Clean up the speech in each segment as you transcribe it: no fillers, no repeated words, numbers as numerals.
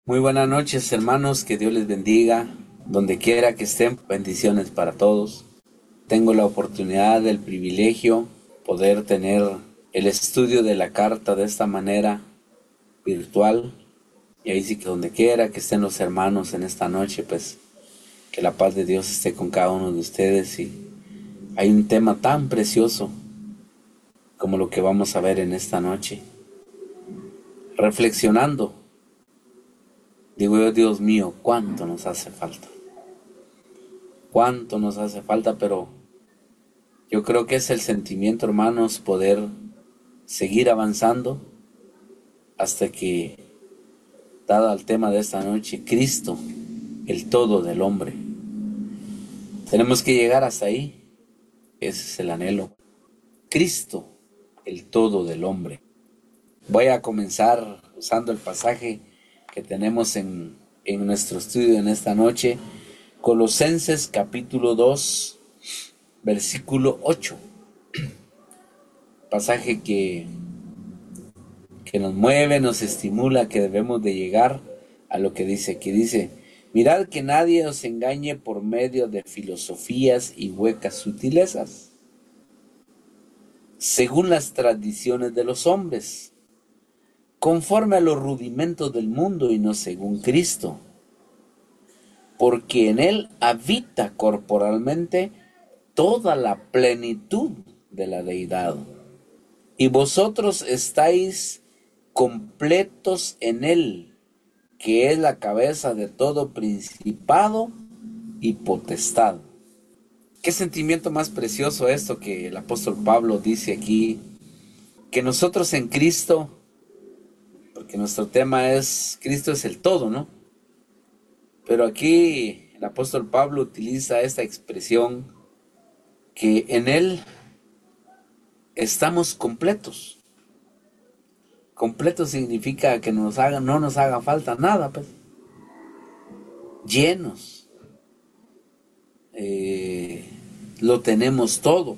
Muy buenas noches, hermanos, que Dios les bendiga, donde quiera que estén, bendiciones para todos. Tengo la oportunidad, el privilegio, poder tener el estudio de la carta de esta manera virtual. Y ahí sí que donde quiera que estén los hermanos en esta noche, pues que la paz de Dios esté con cada uno de ustedes. Y hay un tema tan precioso como lo que vamos a ver en esta noche. Reflexionando, digo yo, Dios mío, cuánto nos hace falta. Cuánto nos hace falta, pero yo creo que es el sentimiento, hermanos, poder seguir avanzando hasta que, dado el tema de esta noche, Cristo, el todo del hombre. Tenemos que llegar hasta ahí. Ese es el anhelo. Cristo, el todo del hombre. Voy a comenzar usando el pasaje que tenemos en nuestro estudio en esta noche. Colosenses capítulo 2, versículo 8. Pasaje que nos mueve, nos estimula, que debemos de llegar a lo que dice aquí. Dice: mirad que nadie os engañe por medio de filosofías y huecas sutilezas, según las tradiciones de los hombres, conforme a los rudimentos del mundo y no según Cristo, porque en él habita corporalmente toda la plenitud de la deidad, y vosotros estáis completos en él, que es la cabeza de todo principado y potestad. Qué sentimiento más precioso esto que el apóstol Pablo dice aquí, que nosotros en Cristo, porque nuestro tema es Cristo es el todo, ¿no? Pero aquí el apóstol Pablo utiliza esta expresión, que en él estamos completos. Completo significa que no nos haga falta nada, pues. Llenos. Lo tenemos todo.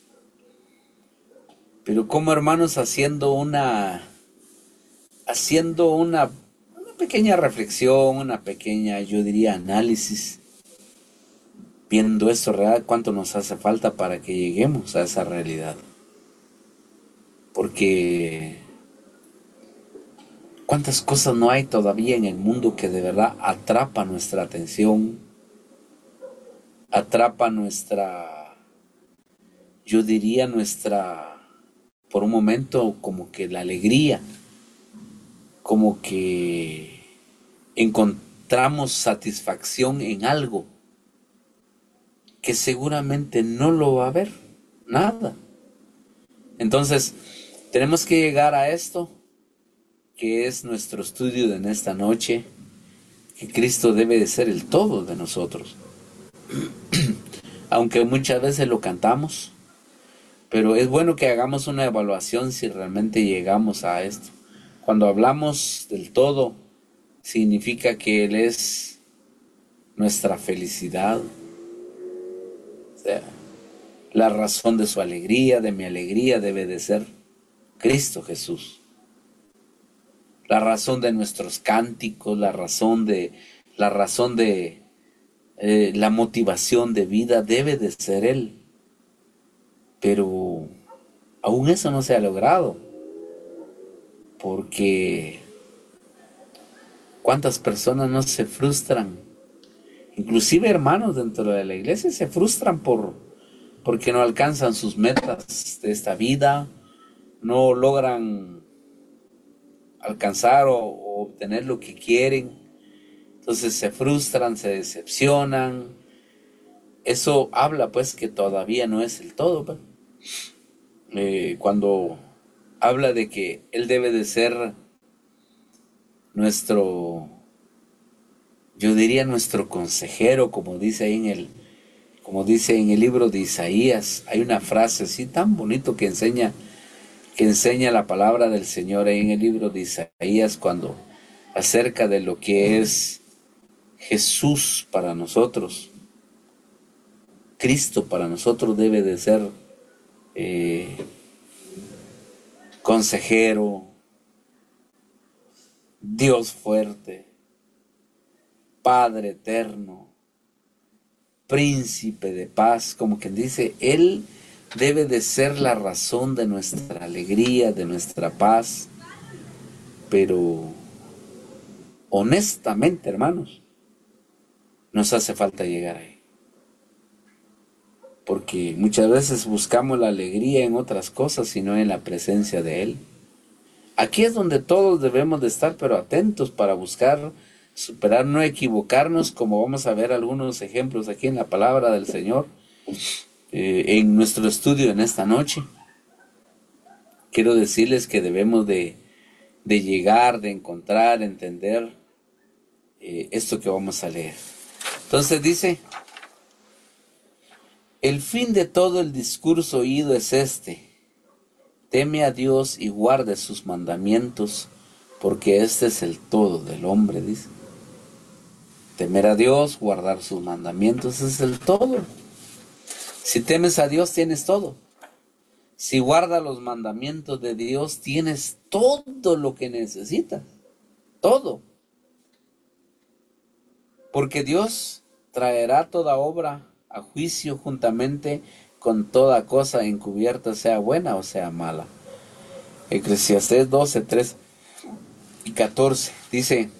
Pero como, hermanos, haciendo una pequeña reflexión, una pequeña, yo diría, análisis, viendo esto real, cuánto nos hace falta para que lleguemos a esa realidad. Porque cuántas cosas no hay todavía en el mundo que de verdad atrapa nuestra atención, atrapa nuestra, yo diría por un momento, como que la alegría, como que encontramos satisfacción en algo que seguramente no lo va a haber, nada. Entonces, tenemos que llegar a esto, que es nuestro estudio de en esta noche, que Cristo debe de ser el todo de nosotros. Aunque muchas veces lo cantamos, pero es bueno que hagamos una evaluación si realmente llegamos a esto. Cuando hablamos del todo, significa que Él es nuestra felicidad, o sea, la razón de su alegría, de mi alegría, debe de ser Cristo Jesús. La razón de nuestros cánticos, la razón de la motivación de vida debe de ser Él. Pero aún eso no se ha logrado, porque cuántas personas no se frustran, inclusive hermanos dentro de la iglesia se frustran porque no alcanzan sus metas de esta vida, no logran alcanzar o obtener lo que quieren, entonces se frustran, se decepcionan. Eso habla pues que todavía no es el todo, pues. Cuando habla de que Él debe de ser nuestro, yo diría nuestro consejero, como dice en el libro de Isaías. Hay una frase así tan bonito que enseña la palabra del Señor ahí en el libro de Isaías, cuando acerca de lo que es Jesús para nosotros. Cristo para nosotros debe de ser consejero, Dios fuerte, Padre eterno, príncipe de paz, como quien dice, Él debe de ser la razón de nuestra alegría, de nuestra paz, pero honestamente, hermanos, nos hace falta llegar ahí, porque muchas veces buscamos la alegría en otras cosas y no en la presencia de Él. Aquí es donde todos debemos de estar, pero atentos para buscar superar, no equivocarnos, como vamos a ver algunos ejemplos aquí en la palabra del Señor, en nuestro estudio en esta noche. Quiero decirles que debemos de llegar, de encontrar, entender esto que vamos a leer. Entonces dice, el fin de todo el discurso oído es este: teme a Dios y guarde sus mandamientos, porque este es el todo del hombre, dice. Temer a Dios, guardar sus mandamientos, es el todo. Si temes a Dios, tienes todo. Si guardas los mandamientos de Dios, tienes todo lo que necesitas. Todo. Porque Dios traerá toda obra a juicio juntamente con toda cosa encubierta, sea buena o sea mala. Eclesiastés 12, 3 y 14 dice: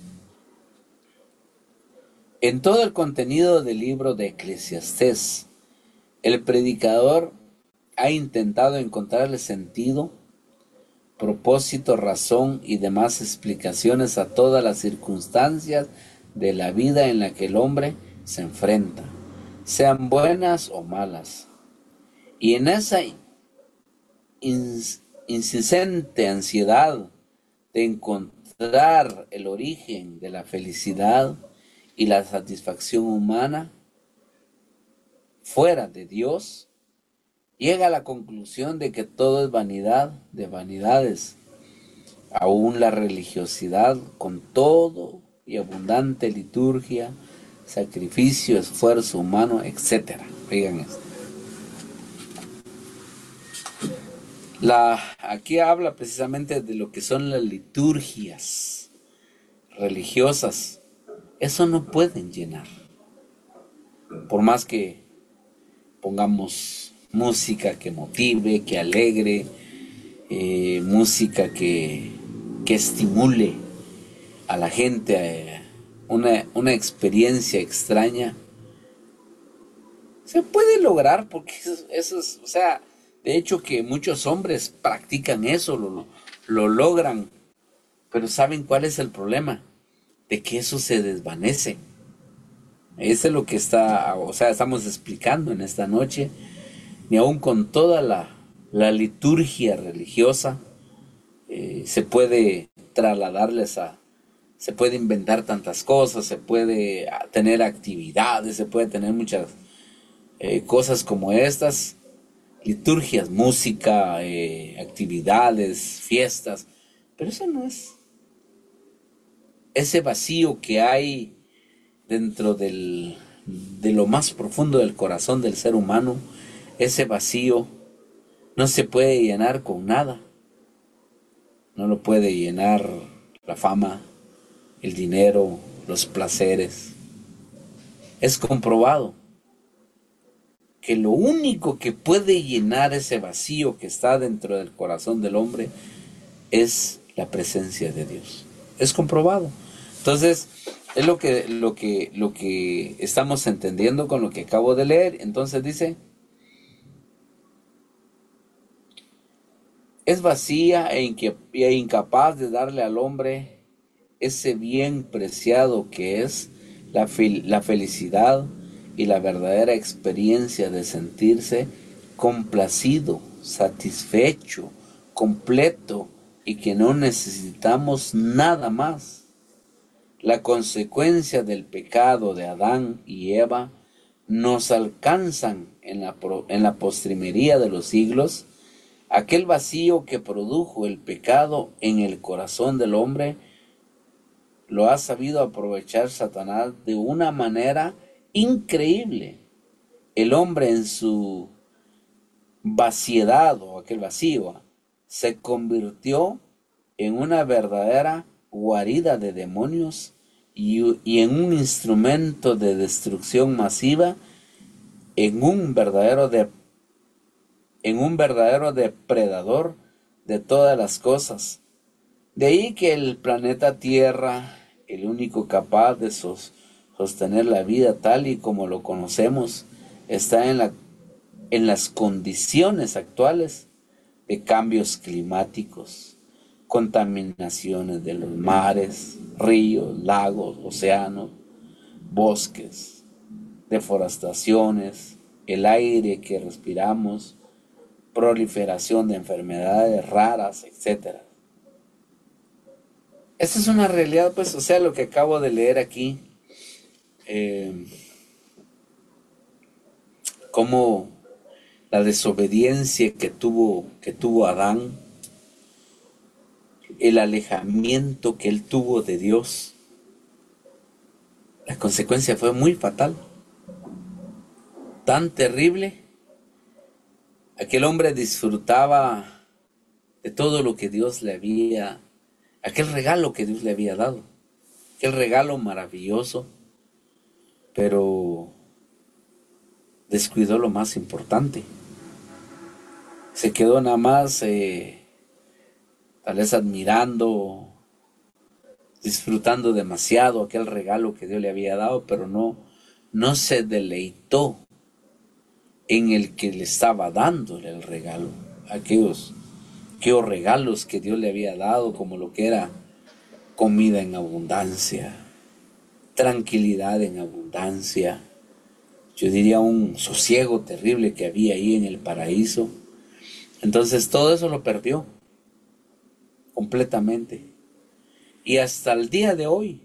en todo el contenido del libro de Eclesiastés, el predicador ha intentado encontrarle sentido, propósito, razón y demás explicaciones a todas las circunstancias de la vida en la que el hombre se enfrenta, sean buenas o malas. Y en esa insistente ansiedad de encontrar el origen de la felicidad y la satisfacción humana fuera de Dios, llega a la conclusión de que todo es vanidad de vanidades, aún la religiosidad con todo y abundante liturgia, sacrificio, esfuerzo humano, etc. Oigan esto. Aquí habla precisamente de lo que son las liturgias religiosas. Eso no pueden llenar. Por más que pongamos música que motive, que alegre, música que estimule a la gente, una experiencia extraña, se puede lograr, porque eso es, o sea, de hecho que muchos hombres practican eso, lo logran, pero ¿saben cuál es el problema? De que eso se desvanece. Eso es lo que estamos explicando en esta noche. Ni aun con toda la liturgia religiosa se puede trasladarles se puede inventar tantas cosas, se puede tener actividades, se puede tener muchas cosas como estas, liturgias, música, actividades, fiestas, pero eso no es. Ese vacío que hay dentro de lo más profundo del corazón del ser humano, ese vacío no se puede llenar con nada. No lo puede llenar la fama, el dinero, los placeres. Es comprobado que lo único que puede llenar ese vacío que está dentro del corazón del hombre es la presencia de Dios. Es comprobado. Entonces, es lo que estamos entendiendo con lo que acabo de leer. Entonces dice: es vacía e incapaz de darle al hombre ese bien preciado que es la felicidad y la verdadera experiencia de sentirse complacido, satisfecho, completo, y que no necesitamos nada más. La consecuencia del pecado de Adán y Eva nos alcanzan en la postrimería de los siglos. Aquel vacío que produjo el pecado en el corazón del hombre lo ha sabido aprovechar Satanás de una manera increíble. El hombre, en su vaciedad, o aquel vacío, se convirtió en una verdadera guarida de demonios y en un instrumento de destrucción masiva, en un verdadero depredador de todas las cosas. De ahí que el planeta Tierra, el único capaz de sostener la vida tal y como lo conocemos, está en las condiciones actuales de cambios climáticos, contaminaciones de los mares, ríos, lagos, océanos, bosques, deforestaciones, el aire que respiramos, proliferación de enfermedades raras, etcétera. Esta es una realidad, pues, o sea, lo que acabo de leer aquí, como la desobediencia que tuvo Adán, el alejamiento que él tuvo de Dios, la consecuencia fue muy fatal, tan terrible. Aquel hombre disfrutaba de todo lo que Dios le había, aquel regalo que Dios le había dado, aquel regalo maravilloso, pero descuidó lo más importante. Se quedó nada más, tal vez admirando, disfrutando demasiado aquel regalo que Dios le había dado, pero no se deleitó en el que le estaba dándole el regalo, aquellos regalos que Dios le había dado, como lo que era comida en abundancia, tranquilidad en abundancia, yo diría un sosiego terrible que había ahí en el paraíso. Entonces todo eso lo perdió completamente. Y hasta el día de hoy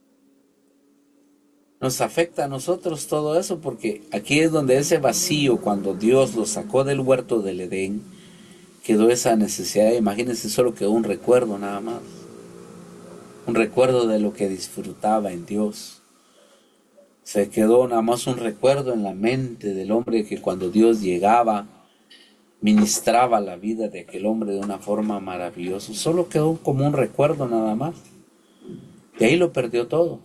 nos afecta a nosotros todo eso, porque aquí es donde ese vacío, cuando Dios lo sacó del huerto del Edén, quedó esa necesidad. Imagínense, solo quedó un recuerdo nada más, un recuerdo de lo que disfrutaba en Dios. Se quedó nada más un recuerdo en la mente del hombre, que cuando Dios llegaba, ministraba la vida de aquel hombre de una forma maravillosa. Solo quedó como un recuerdo nada más. Y ahí lo perdió todo.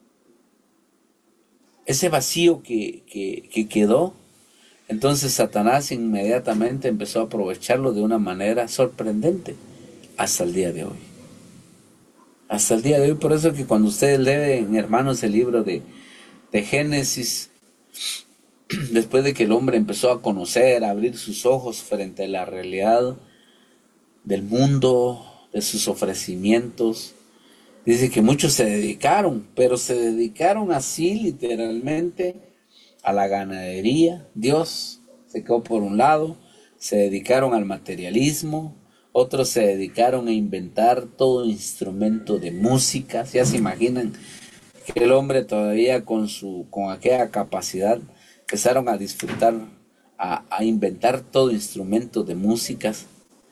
Ese vacío que quedó, entonces Satanás inmediatamente empezó a aprovecharlo de una manera sorprendente hasta el día de hoy. Hasta el día de hoy, por eso que cuando ustedes leen, hermanos, el libro de Génesis, después de que el hombre empezó a conocer, a abrir sus ojos frente a la realidad del mundo, de sus ofrecimientos, dice que muchos se dedicaron, pero se dedicaron así literalmente a la ganadería. Dios se quedó por un lado, se dedicaron al materialismo, otros se dedicaron a inventar todo instrumento de música. Ya se imaginan que el hombre todavía con aquella capacidad empezaron a disfrutar, a inventar todo instrumento de músicas,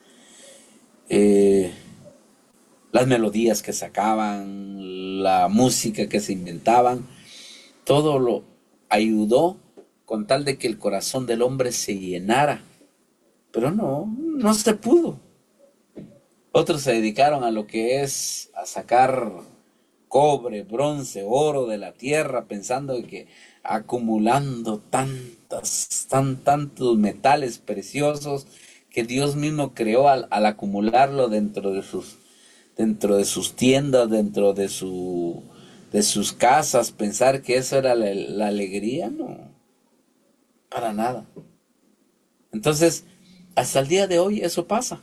las melodías que sacaban, la música que se inventaban, todo lo ayudó con tal de que el corazón del hombre se llenara, pero no se pudo. Otros se dedicaron a lo que es a sacar cobre, bronce, oro de la tierra, pensando que acumulando tantos metales preciosos que Dios mismo creó al acumularlo dentro de sus tiendas, dentro de sus casas, pensar que eso era la alegría, no, para nada. Entonces, hasta el día de hoy eso pasa.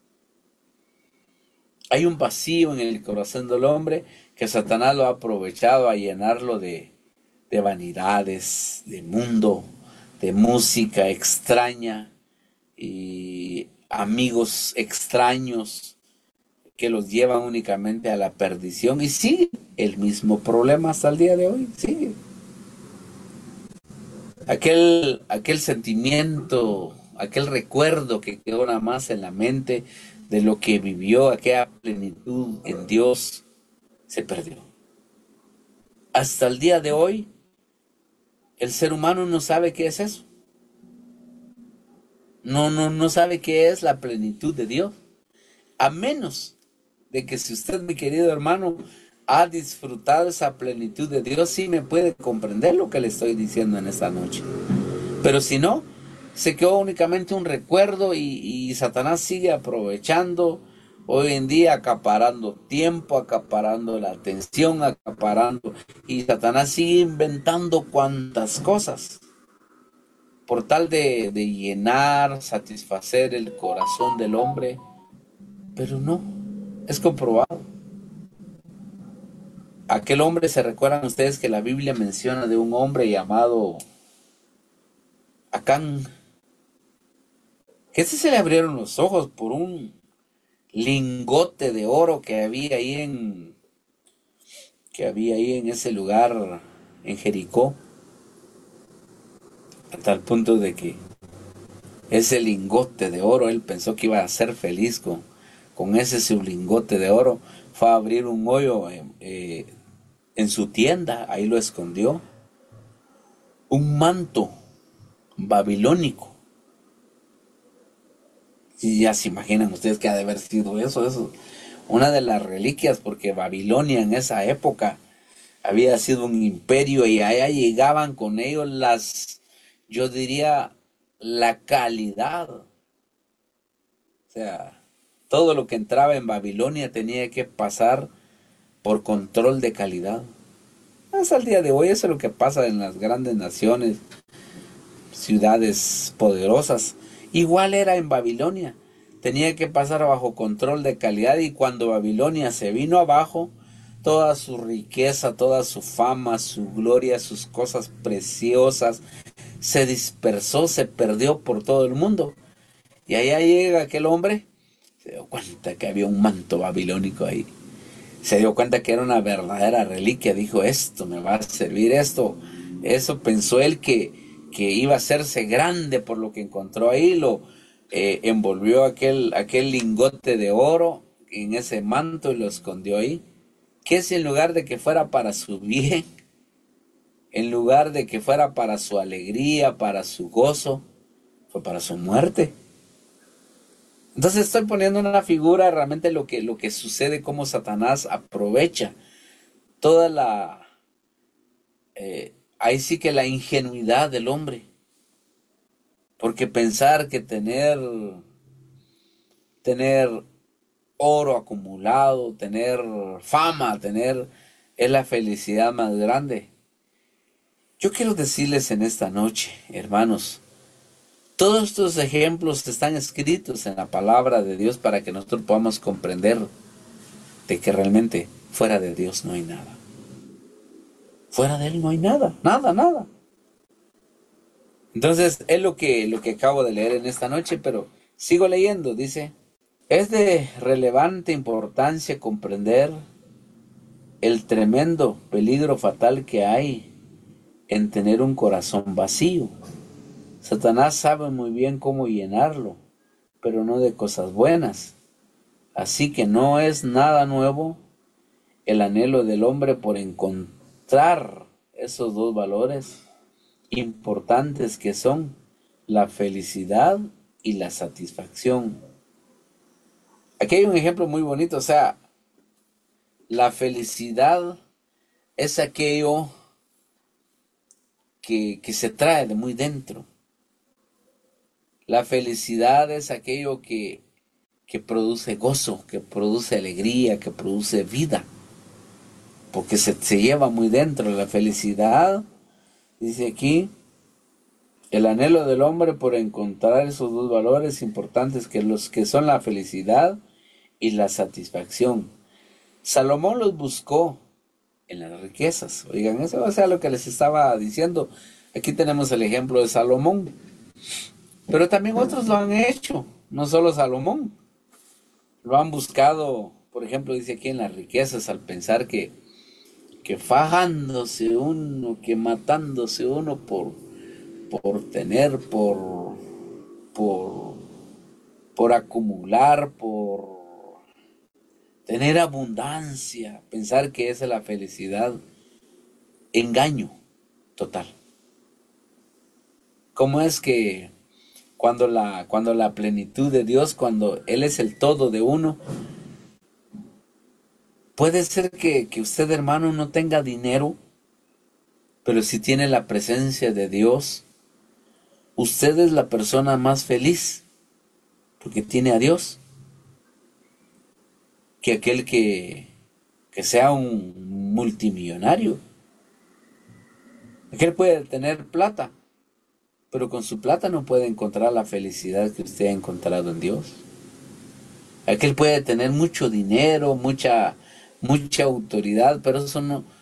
Hay un vacío en el corazón del hombre que Satanás lo ha aprovechado a llenarlo de vanidades, de mundo, de música extraña y amigos extraños que los llevan únicamente a la perdición, y sigue el mismo problema hasta el día de hoy, sigue. Aquel sentimiento, aquel recuerdo que quedó nada más en la mente de lo que vivió, aquella plenitud en Dios, se perdió. Hasta el día de hoy, el ser humano no sabe qué es eso. No sabe qué es la plenitud de Dios. A menos de que, si usted, mi querido hermano, ha disfrutado esa plenitud de Dios, sí me puede comprender lo que le estoy diciendo en esta noche. Pero si no, se quedó únicamente un recuerdo y Satanás sigue aprovechando hoy en día, acaparando tiempo, acaparando la atención, acaparando, y Satanás sigue inventando cuantas cosas por tal de llenar, satisfacer el corazón del hombre, pero no, es comprobado. Aquel hombre, ¿se recuerdan ustedes que la Biblia menciona de un hombre llamado Acán? Que se le abrieron los ojos por un lingote de oro que había ahí en ese lugar en Jericó, a tal punto de que ese lingote de oro, él pensó que iba a ser feliz con ese su lingote de oro. Fue a abrir un hoyo en su tienda, ahí lo escondió, un manto babilónico. Y ya se imaginan ustedes que ha de haber sido eso, una de las reliquias, porque Babilonia en esa época había sido un imperio y allá llegaban con ellos yo diría, la calidad. O sea, todo lo que entraba en Babilonia tenía que pasar por control de calidad. Hasta el día de hoy eso es lo que pasa en las grandes naciones, ciudades poderosas. Igual era en Babilonia. Tenía que pasar bajo control de calidad, y cuando Babilonia se vino abajo, toda su riqueza, toda su fama, su gloria, sus cosas preciosas, se dispersó, se perdió por todo el mundo. Y allá llega aquel hombre, se dio cuenta que había un manto babilónico ahí. Se dio cuenta que era una verdadera reliquia. Dijo, esto me va a servir, esto. Eso pensó él que iba a hacerse grande por lo que encontró ahí. Lo envolvió aquel lingote de oro en ese manto y lo escondió ahí. Que si en lugar de que fuera para su bien, en lugar de que fuera para su alegría, para su gozo, fue para su muerte. Entonces estoy poniendo una figura realmente lo que sucede, cómo Satanás aprovecha toda ahí sí que la ingenuidad del hombre. Porque pensar que tener oro acumulado, tener fama, es la felicidad más grande. Yo quiero decirles en esta noche, hermanos, todos estos ejemplos están escritos en la palabra de Dios para que nosotros podamos comprender de que realmente fuera de Dios no hay nada. Fuera de Él no hay nada, nada. Entonces es lo que acabo de leer en esta noche, pero sigo leyendo. Dice, es de relevante importancia comprender el tremendo peligro fatal que hay en tener un corazón vacío. Satanás sabe muy bien cómo llenarlo, pero no de cosas buenas. Así que no es nada nuevo el anhelo del hombre por encontrar esos dos valores importantes que son la felicidad y la satisfacción. Aquí hay un ejemplo muy bonito, o sea, la felicidad es aquello que se trae de muy dentro. La felicidad es aquello que produce gozo, que produce alegría, que produce vida, porque se lleva muy dentro. La felicidad, dice aquí, el anhelo del hombre por encontrar esos dos valores importantes que son la felicidad y la satisfacción. Salomón los buscó en las riquezas. Oigan, eso es lo que les estaba diciendo. Aquí tenemos el ejemplo de Salomón. Pero también otros lo han hecho, no solo Salomón. Lo han buscado, por ejemplo, dice aquí en las riquezas, al pensar que fajándose uno, que matándose uno por tener, por acumular, por tener abundancia, pensar que esa es la felicidad. Engaño total. ¿Cómo es que cuando la plenitud de Dios, cuando Él es el todo de uno, Puede ser que usted, hermano, no tenga dinero, pero si tiene la presencia de Dios, usted es la persona más feliz, porque tiene a Dios, que aquel que sea un multimillonario. Aquel puede tener plata, pero con su plata no puede encontrar la felicidad que usted ha encontrado en Dios. Aquel puede tener mucho dinero, mucha autoridad, pero eso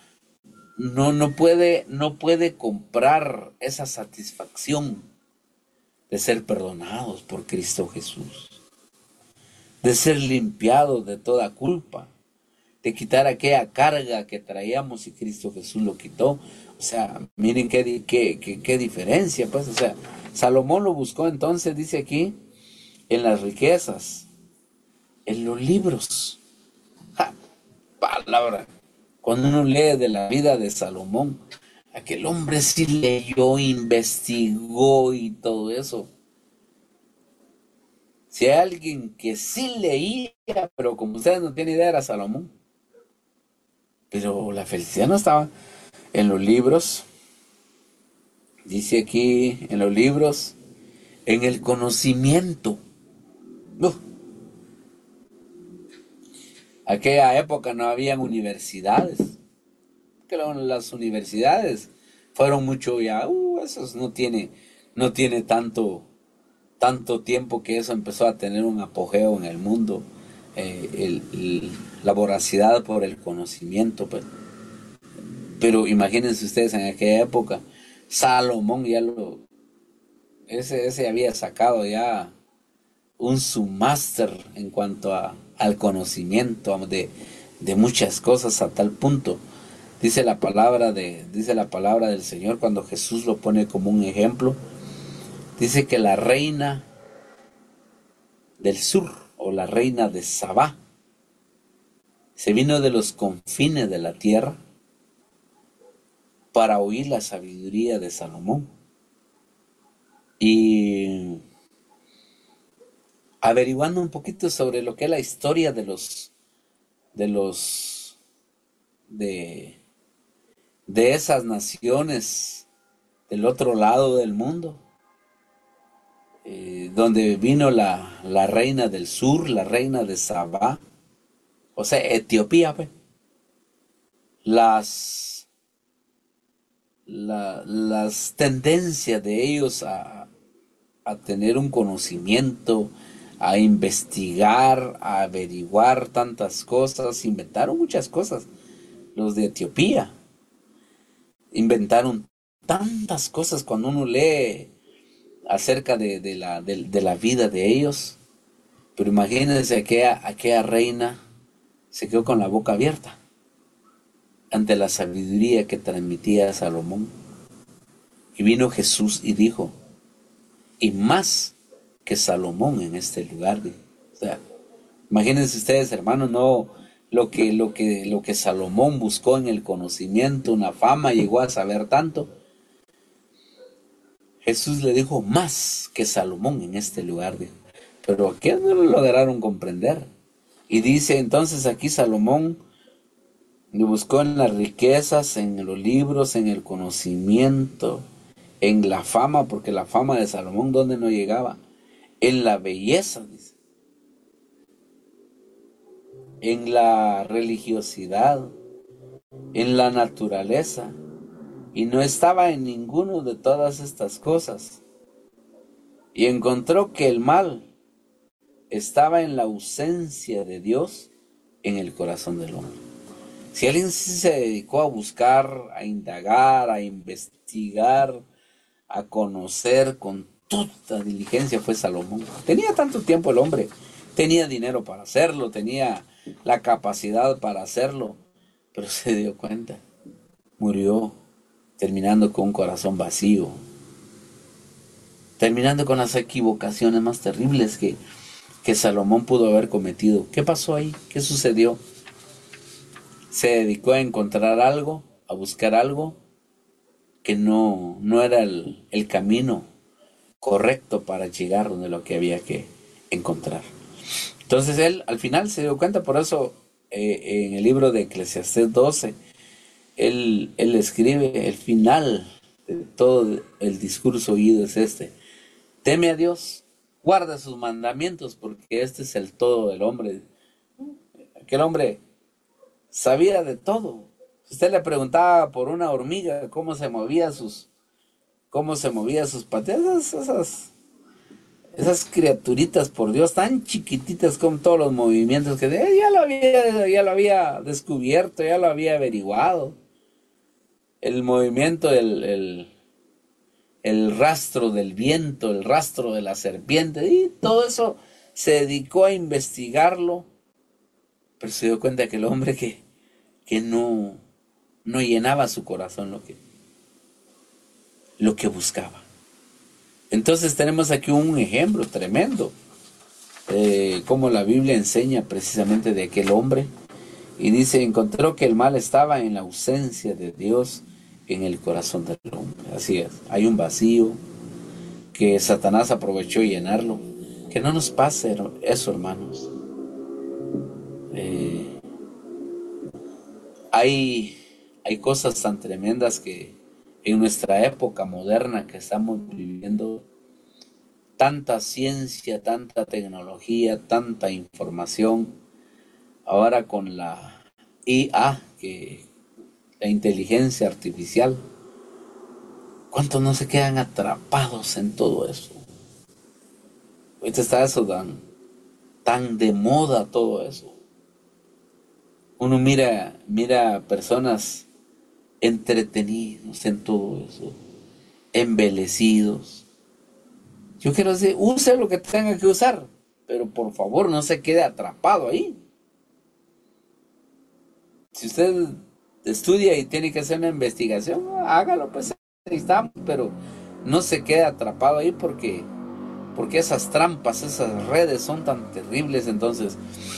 no puede comprar esa satisfacción de ser perdonados por Cristo Jesús, de ser limpiados de toda culpa, de quitar aquella carga que traíamos y Cristo Jesús lo quitó. O sea, miren qué diferencia, pues. O sea, Salomón lo buscó entonces, dice aquí, en las riquezas, en los libros. ¡Ja! Palabra. Cuando uno lee de la vida de Salomón, aquel hombre sí leyó, investigó y todo eso. Si hay alguien que sí leía, pero como ustedes no tienen idea, era Salomón. Pero la felicidad no estaba en los libros. Dice aquí, en los libros, en el conocimiento. Aquella época no habían universidades. Que las universidades fueron mucho ya, esos no tiene tanto tiempo que eso empezó a tener un apogeo en el mundo. La voracidad por el conocimiento, pues. Pero imagínense ustedes en aquella época, Salomón ese había sacado ya un submáster en cuanto al conocimiento de muchas cosas a tal punto. Dice la palabra del Señor cuando Jesús lo pone como un ejemplo. Dice que la reina del sur o la reina de Sabá se vino de los confines de la tierra para oír la sabiduría de Salomón. Y averiguando un poquito sobre lo que es la historia de esas naciones del otro lado del mundo, donde vino la reina del sur, la reina de Sabá, o sea, Etiopía, pues. Las tendencias de ellos a tener un conocimiento, a investigar, a averiguar tantas cosas, inventaron muchas cosas. Los de Etiopía inventaron tantas cosas cuando uno lee acerca de la vida de ellos. Pero imagínense aquella reina se quedó con la boca abierta ante la sabiduría que transmitía Salomón. Y vino Jesús y dijo, y más que Salomón en este lugar. O sea, imagínense ustedes, hermanos, no lo que Salomón buscó en el conocimiento, una fama, llegó a saber tanto. Jesús le dijo más que Salomón en este lugar, dijo. Pero aquellos no lo lograron comprender. Y dice entonces aquí Salomón le buscó en las riquezas, en los libros, en el conocimiento, en la fama, porque la fama de Salomón, ¿dónde no llegaba? En la belleza, dice. En la religiosidad, en la naturaleza. Y no estaba en ninguno de todas estas cosas. Y encontró que el mal estaba en la ausencia de Dios en el corazón del hombre. Si alguien se dedicó a buscar, a indagar, a investigar, a conocer con toda diligencia, fue Salomón. Tenía tanto tiempo el hombre, tenía dinero para hacerlo, tenía la capacidad para hacerlo, pero se dio cuenta, murió terminando con un corazón vacío, terminando con las equivocaciones más terribles que Salomón pudo haber cometido. ¿Qué pasó ahí? ¿Qué sucedió? Se dedicó a encontrar algo, a buscar algo que no era el camino correcto para llegar donde lo que había que encontrar. Entonces él al final se dio cuenta, por eso en el libro de Eclesiastés 12, él escribe el final de todo el discurso oído es este: teme a Dios, guarda sus mandamientos, porque este es el todo del hombre. Aquel hombre sabía de todo. Si usted le preguntaba por una hormiga cómo se movía sus patas, esas criaturitas, por Dios, tan chiquititas con todos los movimientos que ya lo había descubierto, ya lo había averiguado. El movimiento, el rastro del viento, el rastro de la serpiente, y todo eso se dedicó a investigarlo, pero se dio cuenta que el hombre que no llenaba su corazón lo que buscaba. Entonces tenemos aquí un ejemplo tremendo, cómo la Biblia enseña precisamente de aquel hombre, y dice: encontró que el mal estaba en la ausencia de Dios en el corazón del hombre. Así es, hay un vacío que Satanás aprovechó llenarlo. Que no nos pase eso, hermanos. Hay cosas tan tremendas que en nuestra época moderna que estamos viviendo, tanta ciencia, tanta tecnología, tanta información, ahora con la IA, la inteligencia artificial, ¿cuántos no se quedan atrapados en todo eso? Ahorita está eso tan de moda, todo eso. Uno mira personas entretenidos en todo eso, embelecidos. Yo quiero decir, use lo que tenga que usar, pero por favor no se quede atrapado ahí. Si usted estudia y tiene que hacer una investigación, hágalo, pues ahí estamos, pero no se quede atrapado ahí porque esas trampas, esas redes son tan terribles. Entonces,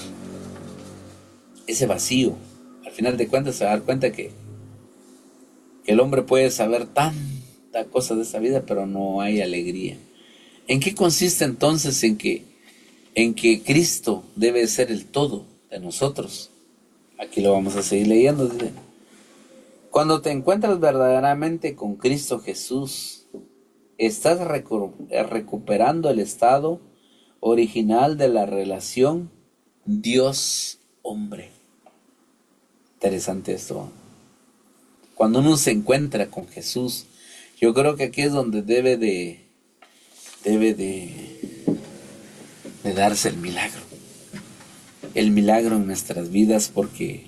ese vacío, al final de cuentas se va a dar cuenta que el hombre puede saber tanta cosa de esa vida, pero no hay alegría. ¿En qué consiste entonces en que Cristo debe ser el todo de nosotros? Aquí lo vamos a seguir leyendo. Dice: cuando te encuentras verdaderamente con Cristo Jesús, estás recuperando el estado original de la relación Dios-hombre. Interesante esto. Cuando uno se encuentra con Jesús, yo creo que aquí es donde debe de darse el milagro. El milagro en nuestras vidas, porque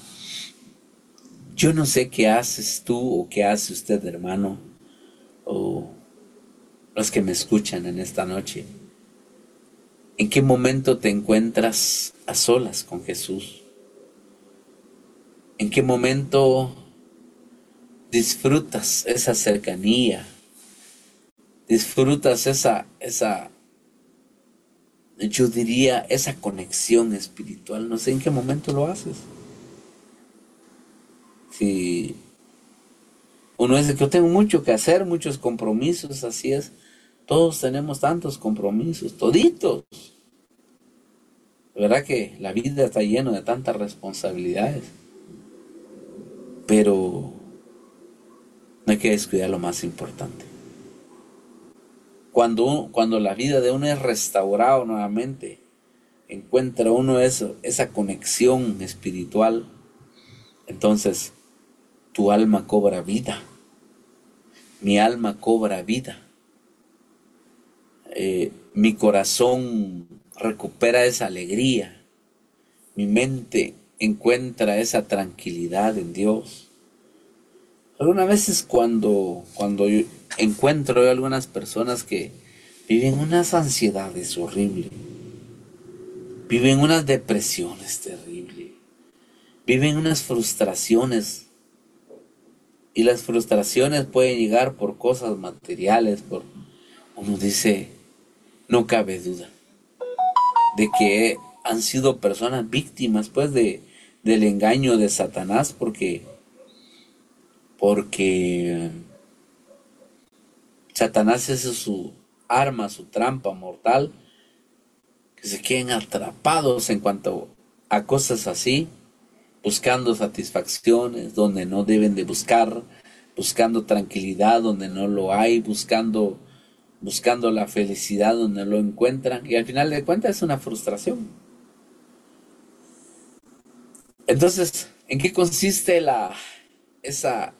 yo no sé qué haces tú o qué hace usted, hermano, o los que me escuchan en esta noche. ¿En qué momento te encuentras a solas con Jesús? ¿En qué momento disfrutas esa cercanía? Disfrutas yo diría, esa conexión espiritual. No sé en qué momento lo haces. Si uno dice que yo tengo mucho que hacer, muchos compromisos, así es. Todos tenemos tantos compromisos, toditos. De verdad que la vida está llena de tantas responsabilidades. Pero no hay que descuidar lo más importante. Cuando la vida de uno es restaurada nuevamente, encuentra uno esa conexión espiritual, entonces tu alma cobra vida. Mi alma cobra vida. Mi corazón recupera esa alegría. Mi mente encuentra esa tranquilidad en Dios. Algunas veces cuando yo encuentro algunas personas que viven unas ansiedades horribles, viven unas depresiones terribles, viven unas frustraciones, y las frustraciones pueden llegar por cosas materiales, uno dice, no cabe duda de que han sido personas víctimas pues del engaño de Satanás, porque Satanás es su arma, su trampa mortal, que se queden atrapados en cuanto a cosas así, buscando satisfacciones donde no deben de buscar, buscando tranquilidad donde no lo hay, buscando la felicidad donde no lo encuentran, y al final de cuentas es una frustración. Entonces, ¿en qué consiste esa,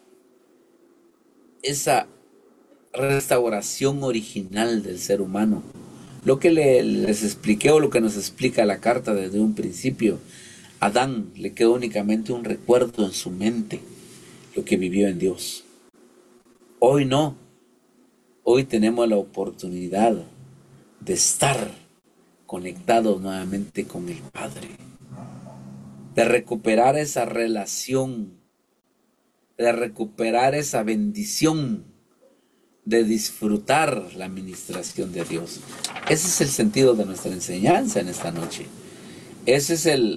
esa restauración original del ser humano? Lo que les expliqué, o lo que nos explica la carta desde un principio. Adán le quedó únicamente un recuerdo en su mente, lo que vivió en Dios. Hoy no. Hoy tenemos la oportunidad de estar conectados nuevamente con el Padre, de recuperar esa relación, de recuperar esa bendición, de disfrutar la administración de Dios. Ese es el sentido de nuestra enseñanza en esta noche. Ese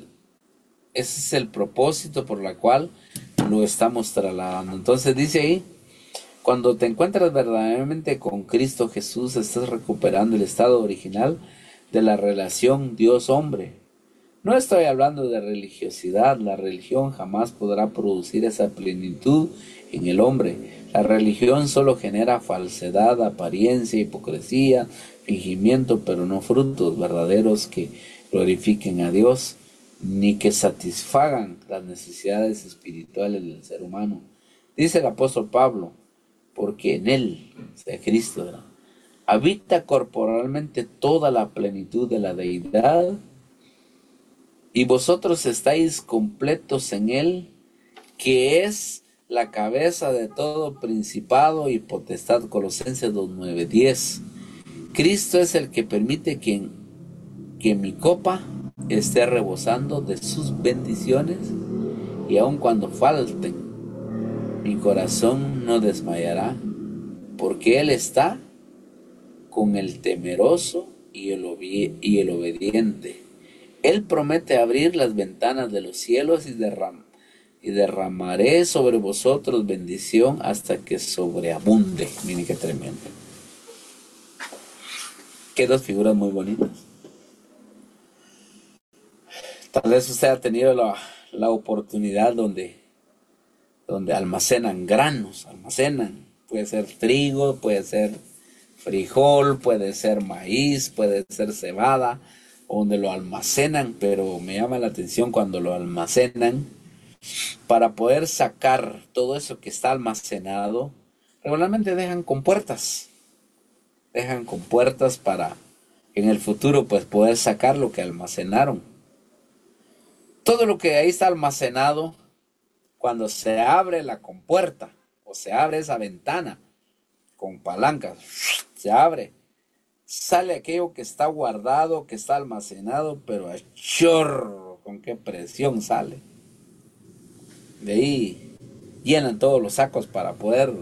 es el propósito por el cual lo estamos trasladando. Entonces dice ahí, cuando te encuentras verdaderamente con Cristo Jesús, estás recuperando el estado original de la relación Dios-hombre. No estoy hablando de religiosidad. La religión jamás podrá producir esa plenitud en el hombre. La religión solo genera falsedad, apariencia, hipocresía, fingimiento, pero no frutos verdaderos que glorifiquen a Dios, ni que satisfagan las necesidades espirituales del ser humano. Dice el apóstol Pablo, porque en él, o sea, Cristo, ¿verdad?, habita corporalmente toda la plenitud de la deidad, y vosotros estáis completos en él, que es la cabeza de todo principado y potestad. Colosenses 2:9-10. Cristo es el que permite que mi copa esté rebosando de sus bendiciones, y aun cuando falten, mi corazón no desmayará, porque Él está con el temeroso y el obediente. Él promete abrir las ventanas de los cielos y derramaré sobre vosotros bendición hasta que sobreabunde. Miren qué tremendo. Qué dos figuras muy bonitas. Tal vez usted ha tenido la oportunidad donde almacenan granos, puede ser trigo, puede ser frijol, puede ser maíz, puede ser cebada, donde lo almacenan, pero me llama la atención cuando lo almacenan, para poder sacar todo eso que está almacenado, regularmente dejan compuertas para en el futuro pues poder sacar lo que almacenaron. Todo lo que ahí está almacenado, cuando se abre la compuerta o se abre esa ventana con palancas, se abre, sale aquello que está guardado, que está almacenado, pero a chorro, con qué presión sale. De ahí llenan todos los sacos para poder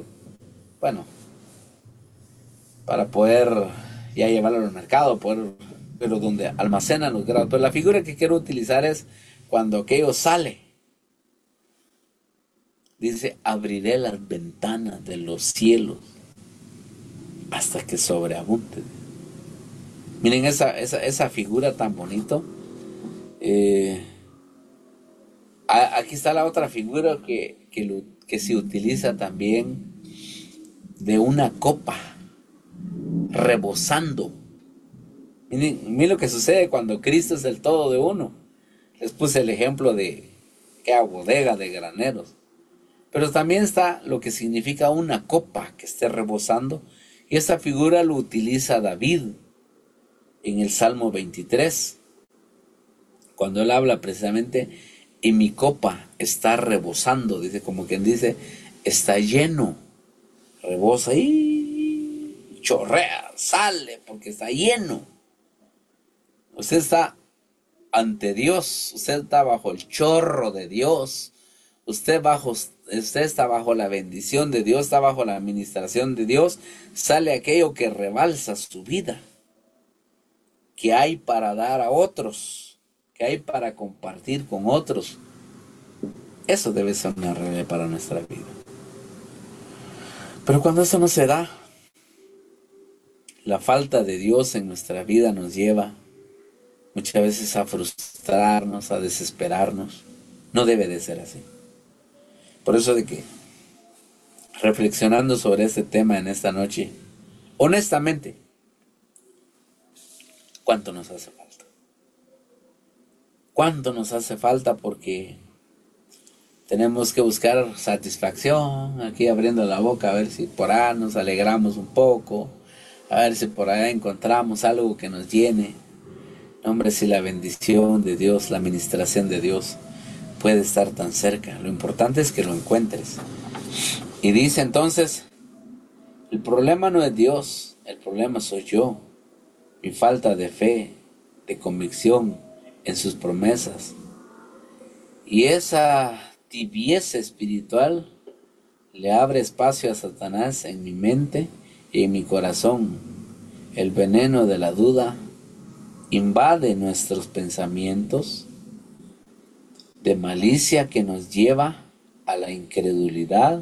ya llevarlo al mercado, pero donde almacenan los granos. Pero la figura que quiero utilizar es cuando aquello sale. Dice, abriré las ventanas de los cielos hasta que sobreabunde. Miren esa figura tan bonito. Aquí está la otra figura que se utiliza también, de una copa rebosando. Miren lo que sucede cuando Cristo es el todo de uno. Les puse el ejemplo de aquella bodega de graneros. Pero también está lo que significa una copa que esté rebosando. Y esta figura lo utiliza David en el Salmo 23. Cuando él habla precisamente, y mi copa está rebosando. Dice, como quien dice, está lleno. Rebosa y chorrea, sale, porque está lleno. Usted está ante Dios. Usted está bajo el chorro de Dios. Usted está bajo la bendición de Dios, está bajo la administración de Dios. Sale aquello que rebalsa su vida, que hay para dar a otros, que hay para compartir con otros. Eso debe ser una realidad para nuestra vida. Pero cuando eso no se da, la falta de Dios en nuestra vida nos lleva muchas veces a frustrarnos, a desesperarnos. No debe de ser así. Por eso de que, reflexionando sobre este tema en esta noche, honestamente, ¿cuánto nos hace falta? ¿Cuánto nos hace falta? Porque tenemos que buscar satisfacción, aquí abriendo la boca, a ver si por ahí nos alegramos un poco, a ver si por ahí encontramos algo que nos llene. Hombre, si la bendición de Dios, la administración de Dios puede estar tan cerca, lo importante es que lo encuentres. Y dice entonces, el problema no es Dios, el problema soy yo, mi falta de fe, de convicción en sus promesas. Y esa tibieza espiritual le abre espacio a Satanás en mi mente y en mi corazón. El veneno de la duda invade nuestros pensamientos de malicia que nos lleva a la incredulidad,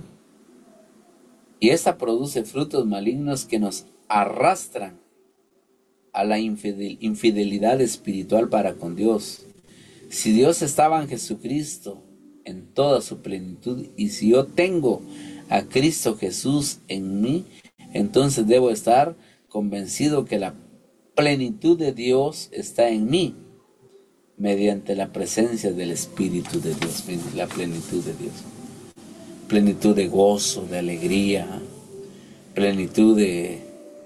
y esta produce frutos malignos que nos arrastran a la infidelidad espiritual para con Dios. Si Dios estaba en Jesucristo en toda su plenitud, y si yo tengo a Cristo Jesús en mí, entonces debo estar convencido que la plenitud de Dios está en mí, mediante la presencia del Espíritu de Dios, la plenitud de Dios. Plenitud de gozo, de alegría, plenitud de,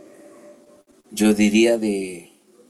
yo diría, de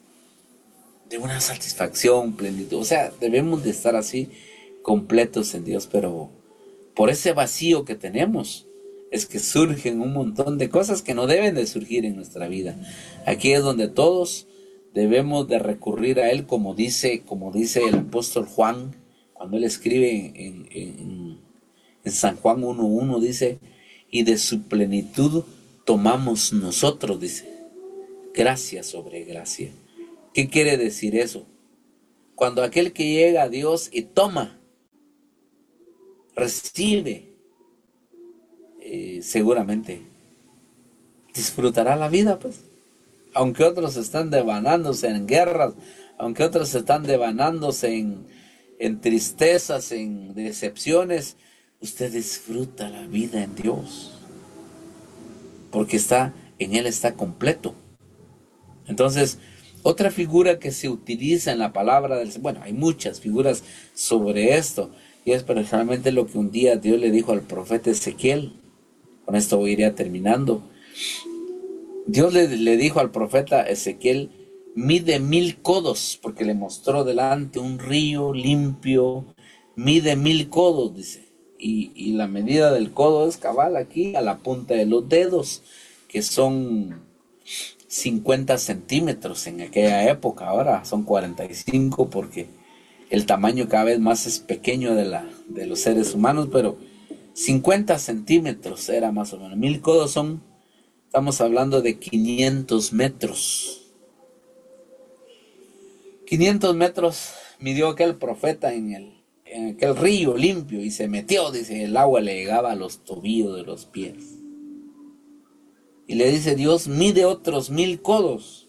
una satisfacción, plenitud. O sea, debemos de estar así, completos en Dios, pero por ese vacío que tenemos, es que surgen un montón de cosas que no deben de surgir en nuestra vida. Aquí es donde todos debemos de recurrir a Él, como dice el apóstol Juan, cuando él escribe en San Juan 1:1, dice, y de su plenitud tomamos nosotros, dice, gracia sobre gracia. ¿Qué quiere decir eso? Cuando aquel que llega a Dios y toma, recibe, seguramente disfrutará la vida, pues. Aunque otros están devanándose en guerras, aunque otros están devanándose en tristezas, en decepciones, usted disfruta la vida en Dios, porque en Él está completo. Entonces, otra figura que se utiliza en la palabra del Señor, bueno, hay muchas figuras sobre esto, y es personalmente lo que un día Dios le dijo al profeta Ezequiel. Con esto iría terminando. Dios le dijo al profeta Ezequiel, mide 1000 codos, porque le mostró delante un río limpio, mide 1000 codos, dice, y la medida del codo es cabal aquí, a la punta de los dedos, que son 50 centímetros en aquella época. Ahora son 45, porque el tamaño cada vez más es pequeño de los seres humanos, pero 50 centímetros era más o menos. 1000 codos estamos hablando de 500 metros. 500 metros midió aquel profeta en aquel río limpio, y se metió, dice, el agua le llegaba a los tobillos de los pies. Y le dice Dios, mide otros 1000 codos.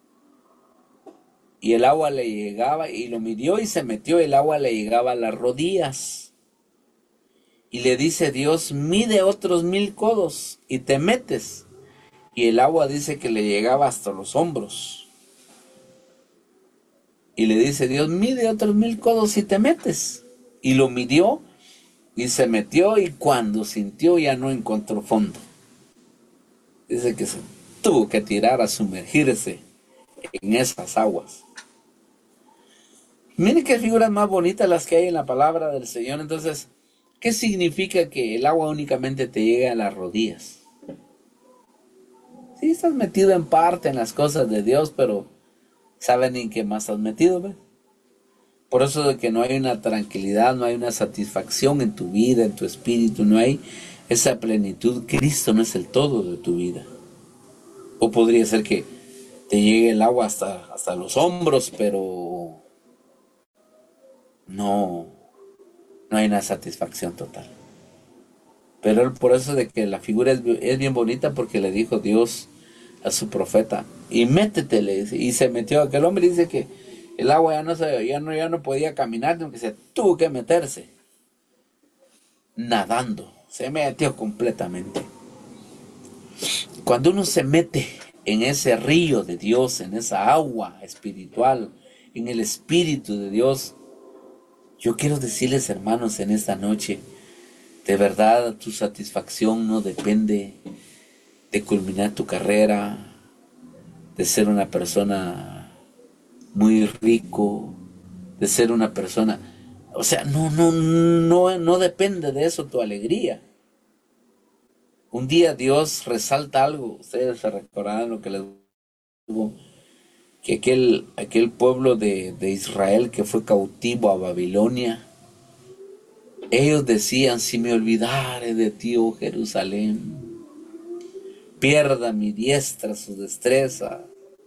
Y el agua le llegaba, y lo midió y se metió, el agua le llegaba a las rodillas. Y le dice Dios, mide otros 1000 codos y te metes. Y el agua dice que le llegaba hasta los hombros. Y le dice Dios, mide otros 1000 codos y te metes. Y lo midió y se metió, y cuando sintió ya no encontró fondo. Dice que se tuvo que tirar a sumergirse en esas aguas. Miren qué figuras más bonitas las que hay en la palabra del Señor. Entonces, ¿qué significa que el agua únicamente te llega a las rodillas? Sí, estás metido en parte en las cosas de Dios, pero ¿saben en qué más estás metido? ¿Ve? Por eso de que no hay una tranquilidad, no hay una satisfacción en tu vida, en tu espíritu, no hay esa plenitud. Cristo no es el todo de tu vida. O podría ser que te llegue el agua hasta los hombros, pero no hay una satisfacción total. Pero él, por eso de que la figura es bien bonita, porque le dijo Dios a su profeta, y métete, le dice, y se metió aquel hombre. Dice que El agua ya no podía caminar, sino que se tuvo que meterse nadando. Se metió completamente. Cuando uno se mete en ese río de Dios, en esa agua espiritual, en el Espíritu de Dios, yo quiero decirles, hermanos, en esta noche, de verdad tu satisfacción no depende de culminar tu carrera, de ser una persona muy rico, de ser una persona, o sea, no depende de eso tu alegría. Un día Dios resalta algo, ustedes se recordarán lo que les digo, que aquel pueblo de Israel que fue cautivo a Babilonia, ellos decían, si me olvidare de ti, oh Jerusalén, pierda mi diestra su destreza,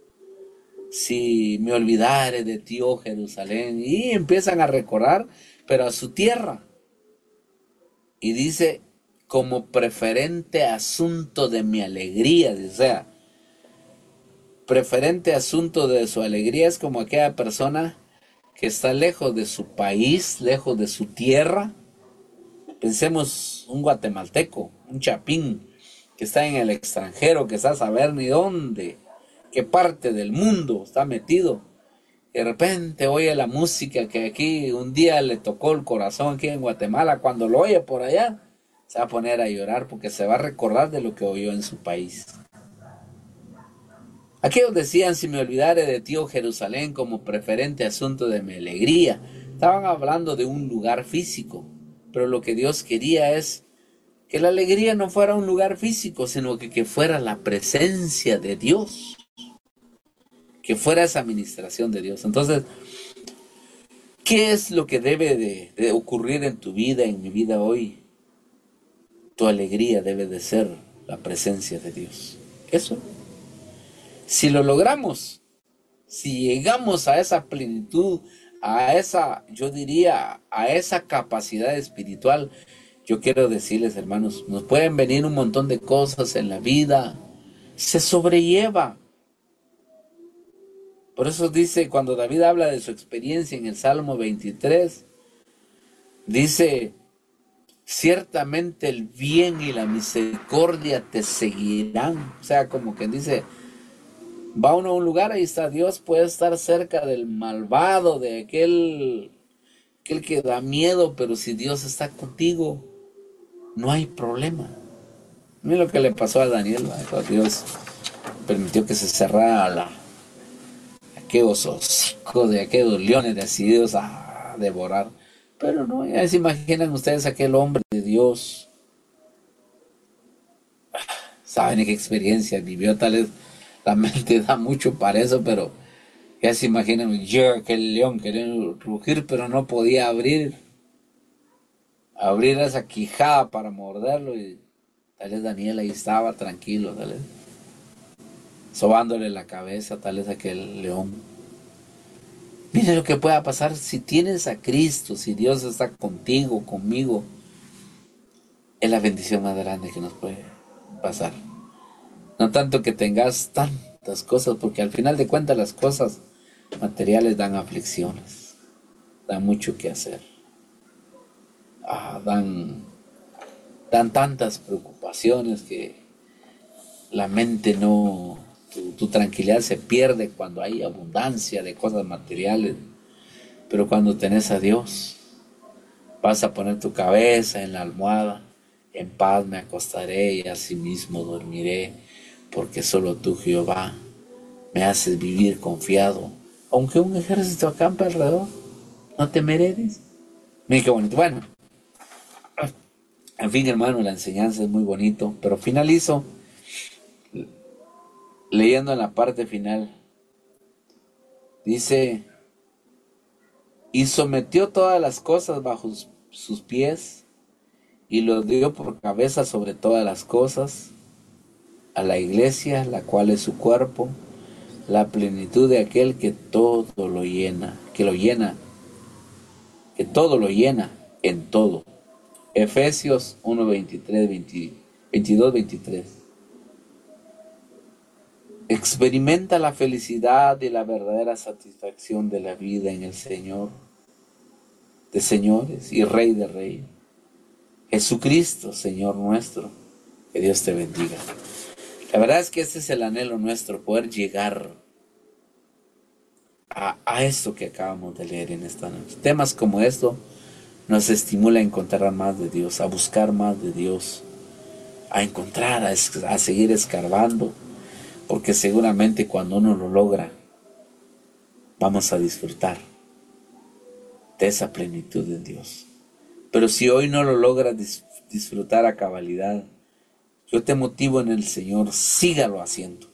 si me olvidare de ti, oh Jerusalén, y empiezan a recordar, pero a su tierra, y dice, como preferente asunto de mi alegría, o sea, preferente asunto de su alegría es como aquella persona que está lejos de su país, lejos de su tierra. Pensemos un guatemalteco, un chapín que está en el extranjero, que está a saber ni dónde, qué parte del mundo está metido. De repente oye la música que aquí un día le tocó el corazón aquí en Guatemala. Cuando lo oye por allá, se va a poner a llorar porque se va a recordar de lo que oyó en su país. Aquellos decían, si me olvidare de ti, oh Jerusalén, como preferente asunto de mi alegría. Estaban hablando de un lugar físico, pero lo que Dios quería es que la alegría no fuera un lugar físico, sino que fuera la presencia de Dios, que fuera esa administración de Dios. Entonces, ¿qué es lo que debe de ocurrir en tu vida, en mi vida hoy? Tu alegría debe de ser la presencia de Dios. Eso. Si lo logramos, si llegamos a esa plenitud, a esa, yo diría, a esa capacidad espiritual, yo quiero decirles, hermanos, nos pueden venir un montón de cosas en la vida, se sobrelleva. Por eso dice, cuando David habla de su experiencia en el Salmo 23, dice, ciertamente el bien y la misericordia te seguirán. O sea, como quien dice, va uno a un lugar, ahí está Dios, puede estar cerca del malvado, de aquel que da miedo, pero si Dios está contigo, no hay problema. Mira lo que le pasó a Daniel, Dios permitió que se cerrara aquellos hocicos de aquellos leones decididos a devorar. Pero no, ya se imaginan ustedes aquel hombre de Dios, saben qué experiencia vivió, tal vez la mente da mucho para eso, pero ya se imaginan yo, aquel león quería rugir, pero no podía abrir esa quijada para morderlo, y tal vez Daniel ahí estaba tranquilo, tal vez sobándole la cabeza, tal vez aquel león. Mire lo que pueda pasar si tienes a Cristo, si Dios está contigo, conmigo, es la bendición más grande que nos puede pasar. No tanto que tengas tantas cosas, porque al final de cuentas las cosas materiales dan aflicciones, dan mucho que hacer, dan tantas preocupaciones que la mente no, tu tranquilidad se pierde cuando hay abundancia de cosas materiales. Pero cuando tenés a Dios, vas a poner tu cabeza en la almohada, en paz me acostaré y asimismo dormiré, porque solo tú, Jehová, me haces vivir confiado. Aunque un ejército acampe alrededor, no temeré. Mira qué bonito. Bueno, en fin, hermano, la enseñanza es muy bonito, pero finalizo leyendo en la parte final. Dice, y sometió todas las cosas bajo sus pies, y lo dio por cabeza sobre todas las cosas, a la iglesia, la cual es su cuerpo, la plenitud de aquel que todo lo llena, que todo lo llena en todo. Efesios 1, 23, 22, 23. Experimenta la felicidad y la verdadera satisfacción de la vida en el Señor de señores y Rey de reyes, Jesucristo, Señor nuestro. Que Dios te bendiga. La verdad es que ese es el anhelo nuestro, poder llegar a esto que acabamos de leer en esta noche. Temas como esto nos estimula a encontrar más de Dios, a buscar más de Dios, a encontrar, a seguir escarbando, porque seguramente cuando uno lo logra, vamos a disfrutar de esa plenitud en Dios. Pero si hoy no lo logras disfrutar a cabalidad, yo te motivo en el Señor, sígalo haciendo.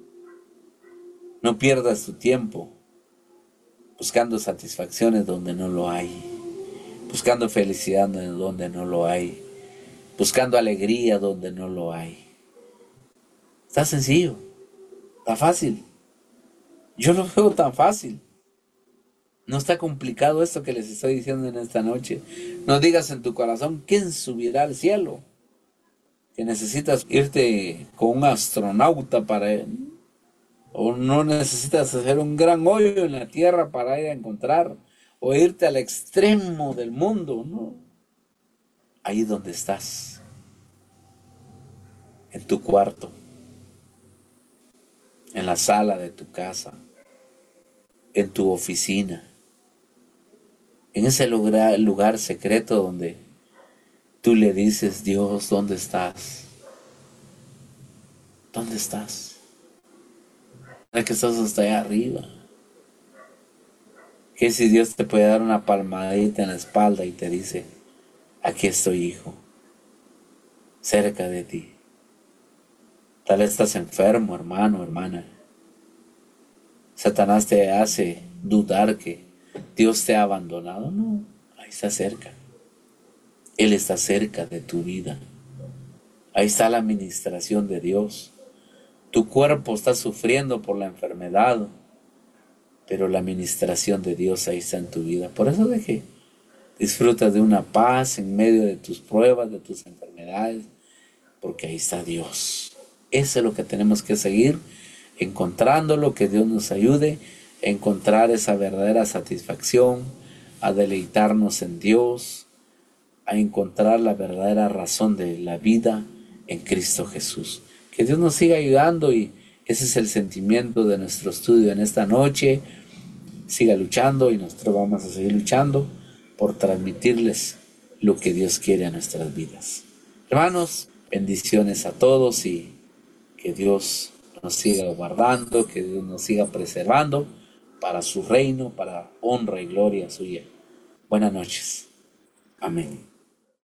No pierdas tu tiempo buscando satisfacciones donde no lo hay, buscando felicidad donde no lo hay, buscando alegría donde no lo hay. Está sencillo, está fácil. Yo lo veo tan fácil. No está complicado esto que les estoy diciendo en esta noche. No digas en tu corazón, ¿quién subirá al cielo? Que necesitas irte con un astronauta para él. O no necesitas hacer un gran hoyo en la tierra para ir a encontrar. O irte al extremo del mundo, ¿no? Ahí donde estás. En tu cuarto. En la sala de tu casa. En tu oficina. En ese lugar secreto donde tú le dices, Dios, ¿dónde estás? ¿Dónde estás? ¿Para que estás hasta allá arriba? Que si Dios te puede dar una palmadita en la espalda y te dice, aquí estoy, hijo, cerca de ti. Tal vez estás enfermo, hermano, hermana. Satanás te hace dudar que Dios te ha abandonado. No, ahí está cerca. Él está cerca de tu vida. Ahí está la administración de Dios. Tu cuerpo está sufriendo por la enfermedad, pero la administración de Dios ahí está en tu vida. Por eso de que disfrutas de una paz en medio de tus pruebas, de tus enfermedades, porque ahí está Dios. Eso es lo que tenemos que seguir, encontrándolo, que Dios nos ayude a encontrar esa verdadera satisfacción, a deleitarnos en Dios, a encontrar la verdadera razón de la vida en Cristo Jesús. Que Dios nos siga ayudando y ese es el sentimiento de nuestro estudio en esta noche. Siga luchando y nosotros vamos a seguir luchando por transmitirles lo que Dios quiere a nuestras vidas. Hermanos, bendiciones a todos y que Dios nos siga guardando, que Dios nos siga preservando para su reino, para honra y gloria suya. Buenas noches. Amén.